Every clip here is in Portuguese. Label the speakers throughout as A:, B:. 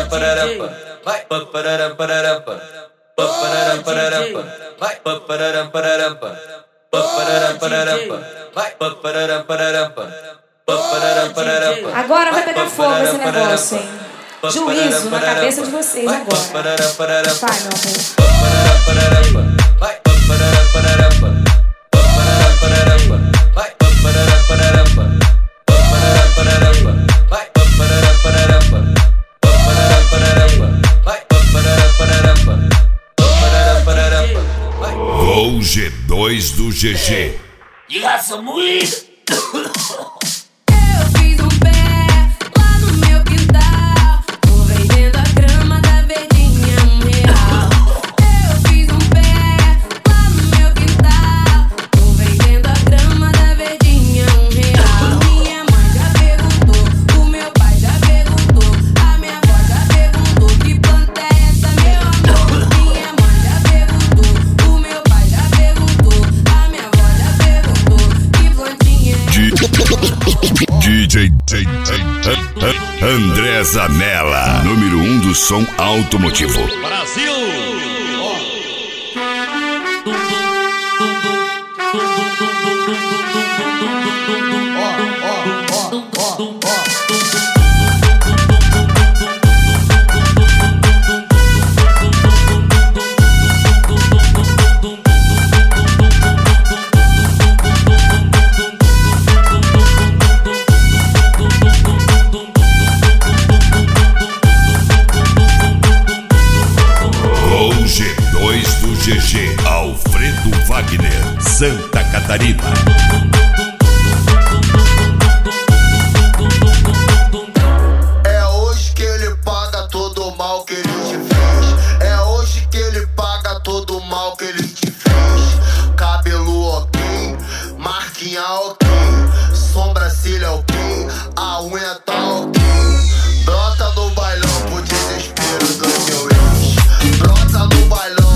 A: Agora vai pegar fogo esse negócio, hein? Juízo na cabeça de vocês agora. Vai, meu amor.
B: Voo G2 do GG.
C: Diga, Samuí.
B: DJ André Zanella, número 1 do som automotivo.
C: Brasil!
B: GG Alfredo Wagner, Santa Catarina.
D: É hoje que ele paga todo o mal que ele te fez. É hoje que ele paga todo o mal que ele te fez. Cabelo ok, marquinha ok, sobrancelha ok, a unha tá ok. Brota no bailão pro desespero do seu ex. Brota no bailão.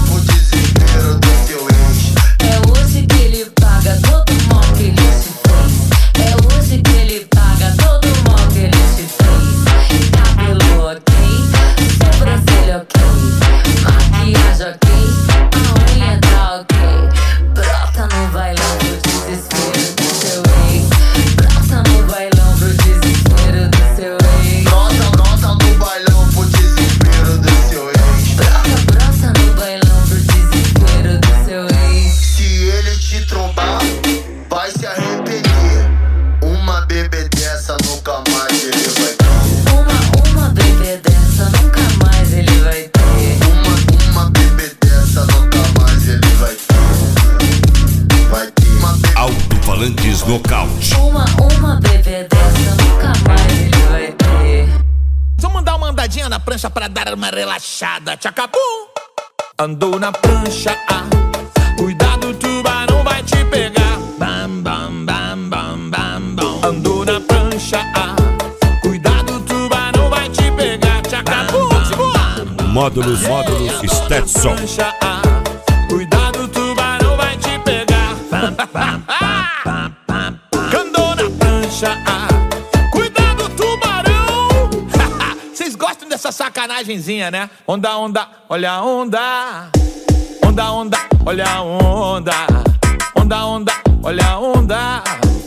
B: Nocaute.
E: Uma bebê dessa nunca mais ele vai ter.
C: Vamos dar uma andadinha na prancha pra dar uma relaxada. Tchacabum! Andou na prancha, cuidado, o tubarão vai te pegar. Bam, bam, bam, bam, bam, bam. Andou na prancha, cuidado, o tubarão vai te pegar. Tchacabum! Segura!
B: Módulos Stetson.
C: Cuidado, o tubarão vai te pegar. Bam, bam, bam. Andou na prancha, cuidado, tubarão. Vocês gostam dessa sacanagemzinha, né? Onda, onda, olha a onda. Onda, onda, olha a onda. Onda, onda, olha a onda.